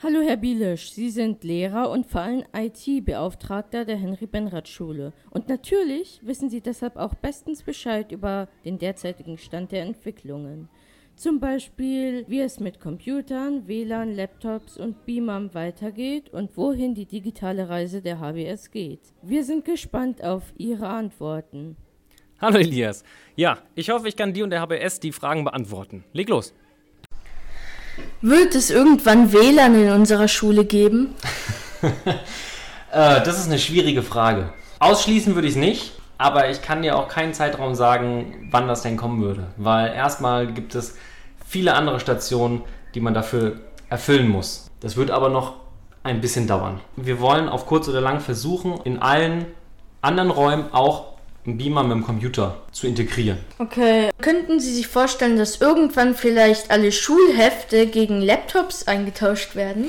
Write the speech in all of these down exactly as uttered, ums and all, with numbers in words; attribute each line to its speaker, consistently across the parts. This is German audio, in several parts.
Speaker 1: Hallo Herr Bielisch, Sie sind Lehrer und vor allem I T-Beauftragter der Henry-Benrath-Schule. Und natürlich wissen Sie deshalb auch bestens Bescheid über den derzeitigen Stand der Entwicklungen. Zum Beispiel, wie es mit Computern, W L A N, Laptops und Beamern weitergeht und wohin die digitale Reise der H B S geht. Wir sind gespannt auf Ihre Antworten.
Speaker 2: Hallo Elias. Ja, ich hoffe, ich kann dir und der H B S die Fragen beantworten. Leg los.
Speaker 3: Wird es irgendwann W L A N in unserer Schule geben?
Speaker 4: äh, das ist eine schwierige Frage. Ausschließen würde ich es nicht, aber ich kann dir auch keinen Zeitraum sagen, wann das denn kommen würde. Weil erstmal gibt es viele andere Stationen, die man dafür erfüllen muss. Das wird aber noch ein bisschen dauern. Wir wollen auf kurz oder lang versuchen, in allen anderen Räumen auch einen Beamer mit dem Computer zu integrieren.
Speaker 3: Okay. Könnten Sie sich vorstellen, dass irgendwann vielleicht alle Schulhefte gegen Laptops eingetauscht werden?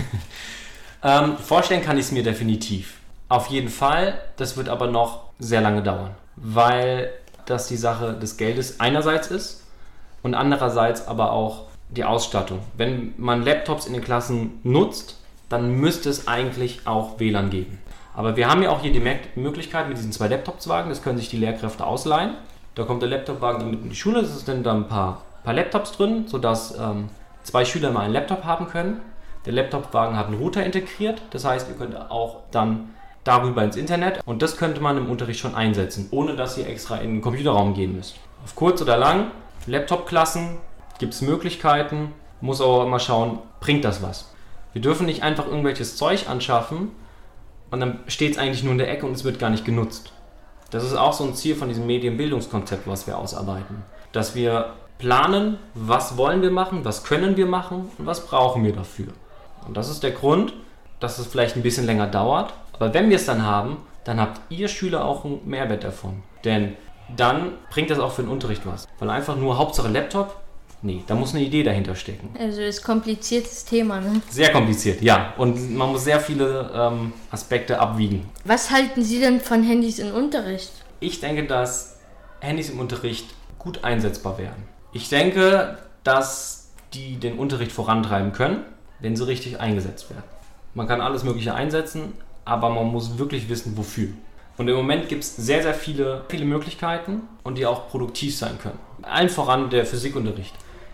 Speaker 4: ähm, vorstellen kann ich es mir definitiv. Auf jeden Fall, das wird aber noch sehr lange dauern, weil das die Sache des Geldes einerseits ist und andererseits aber auch die Ausstattung. Wenn man Laptops in den Klassen nutzt, dann müsste es eigentlich auch W L A N geben. Aber wir haben ja auch hier die Möglichkeit mit diesen zwei Laptopswagen, das können sich die Lehrkräfte ausleihen. Da kommt der Laptopwagen dann mit in die Schule, es sind dann ein paar, paar Laptops drin, sodass ähm, zwei Schüler mal einen Laptop haben können. Der Laptopwagen hat einen Router integriert, das heißt, ihr könnt auch dann darüber ins Internet und das könnte man im Unterricht schon einsetzen, ohne dass ihr extra in den Computerraum gehen müsst. Auf kurz oder lang, Laptop-Klassen gibt es Möglichkeiten, muss aber immer schauen, bringt das was. Wir dürfen nicht einfach irgendwelches Zeug anschaffen, und dann steht es eigentlich nur in der Ecke und es wird gar nicht genutzt. Das ist auch so ein Ziel von diesem Medienbildungskonzept, was wir ausarbeiten. Dass wir planen, was wollen wir machen, was können wir machen und was brauchen wir dafür. Und das ist der Grund, dass es vielleicht ein bisschen länger dauert. Aber wenn wir es dann haben, dann habt ihr Schüler auch einen Mehrwert davon. Denn dann bringt das auch für den Unterricht was. Weil einfach nur Hauptsache Laptop, nee, da muss eine Idee dahinter stecken.
Speaker 3: Also ist ein kompliziertes Thema, ne?
Speaker 4: Sehr kompliziert, ja. Und man muss sehr viele ähm, Aspekte abwiegen.
Speaker 3: Was halten Sie denn von Handys im Unterricht?
Speaker 4: Ich denke, dass Handys im Unterricht gut einsetzbar wären. Ich denke, dass die den Unterricht vorantreiben können, wenn sie richtig eingesetzt werden. Man kann alles Mögliche einsetzen, aber man muss wirklich wissen, wofür. Und im Moment gibt es sehr, sehr viele, viele Möglichkeiten und die auch produktiv sein können. Allen voran der Physikunterricht.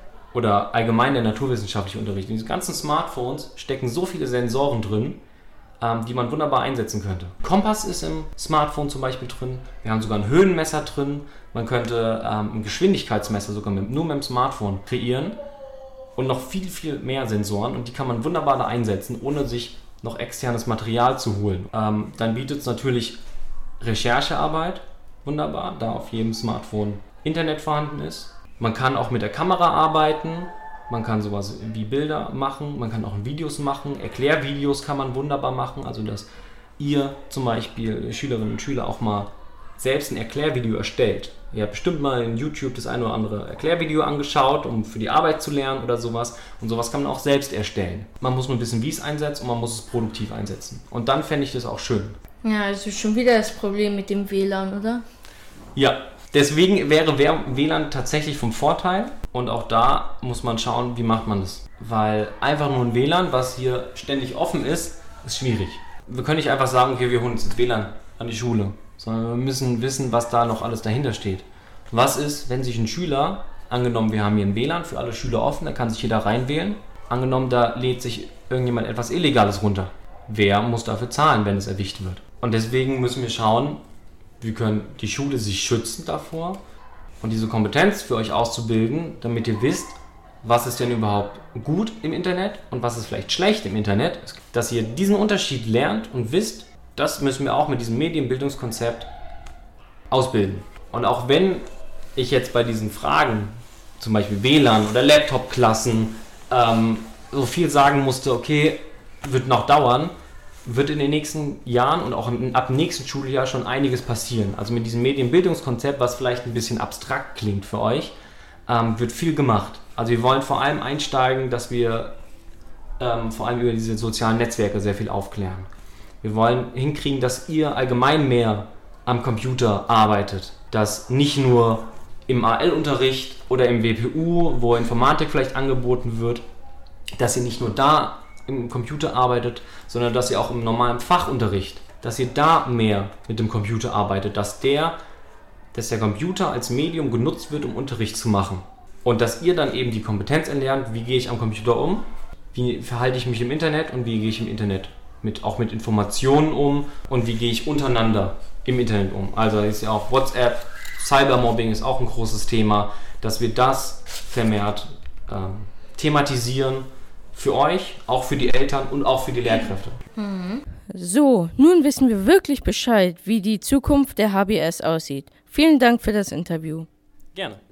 Speaker 4: Oder allgemein der naturwissenschaftliche Unterricht. In diesen ganzen Smartphones stecken so viele Sensoren drin, ähm, die man wunderbar einsetzen könnte. Kompass ist im Smartphone zum Beispiel drin. Wir haben sogar ein Höhenmesser drin. Man könnte ähm, ein Geschwindigkeitsmesser sogar mit, nur mit dem Smartphone kreieren. Und noch viel, viel mehr Sensoren. Und die kann man wunderbar da einsetzen, ohne sich noch externes Material zu holen. Ähm, dann bietet es natürlich Recherchearbeit. Wunderbar, da auf jedem Smartphone Internet vorhanden ist. Man kann auch mit der Kamera arbeiten, man kann sowas wie Bilder machen, man kann auch Videos machen, Erklärvideos kann man wunderbar machen, also dass ihr zum Beispiel Schülerinnen und Schüler auch mal selbst ein Erklärvideo erstellt. Ihr habt bestimmt mal in YouTube das eine oder andere Erklärvideo angeschaut, um für die Arbeit zu lernen oder sowas, und sowas kann man auch selbst erstellen. Man muss nur wissen, wie es einsetzt, und man muss es produktiv einsetzen. Und dann fände ich das auch schön.
Speaker 3: Ja, also schon wieder das Problem mit dem W L A N, oder?
Speaker 4: Ja. Deswegen wäre W L A N tatsächlich vom Vorteil, und auch da muss man schauen, wie macht man das. Weil einfach nur ein W L A N, was hier ständig offen ist, ist schwierig. Wir können nicht einfach sagen, okay, wir holen uns das W L A N an die Schule, sondern wir müssen wissen, was da noch alles dahinter steht. Was ist, wenn sich ein Schüler, angenommen wir haben hier ein W L A N für alle Schüler offen, da kann sich jeder reinwählen, angenommen da lädt sich irgendjemand etwas Illegales runter. Wer muss dafür zahlen, wenn es erwischt wird? Und deswegen müssen wir schauen, wie können die Schule sich schützen davor und diese Kompetenz für euch auszubilden, damit ihr wisst, was ist denn überhaupt gut im Internet und was ist vielleicht schlecht im Internet. Dass ihr diesen Unterschied lernt und wisst, das müssen wir auch mit diesem Medienbildungskonzept ausbilden. Und auch wenn ich jetzt bei diesen Fragen, zum Beispiel W L A N oder Laptop-Klassen, ähm, so viel sagen musste, okay, wird noch dauern, wird in den nächsten Jahren und auch ab dem nächsten Schuljahr schon einiges passieren. Also mit diesem Medienbildungskonzept, was vielleicht ein bisschen abstrakt klingt für euch, ähm, wird viel gemacht. Also wir wollen vor allem einsteigen, dass wir ähm, vor allem über diese sozialen Netzwerke sehr viel aufklären. Wir wollen hinkriegen, dass ihr allgemein mehr am Computer arbeitet. Dass nicht nur im A L-Unterricht oder im W P U, wo Informatik vielleicht angeboten wird, dass ihr nicht nur da im Computer arbeitet, sondern dass ihr auch im normalen Fachunterricht, dass ihr da mehr mit dem Computer arbeitet, dass der, dass der Computer als Medium genutzt wird, um Unterricht zu machen. Und dass ihr dann eben die Kompetenz erlernt, wie gehe ich am Computer um, wie verhalte ich mich im Internet und wie gehe ich im Internet mit, auch mit Informationen um und wie gehe ich untereinander im Internet um. Also ist ja auch WhatsApp, Cybermobbing ist auch ein großes Thema, dass wir das vermehrt ähm, thematisieren für euch, auch für die Eltern und auch für die Lehrkräfte.
Speaker 1: So, nun wissen wir wirklich Bescheid, wie die Zukunft der H B S aussieht. Vielen Dank für das Interview.
Speaker 2: Gerne.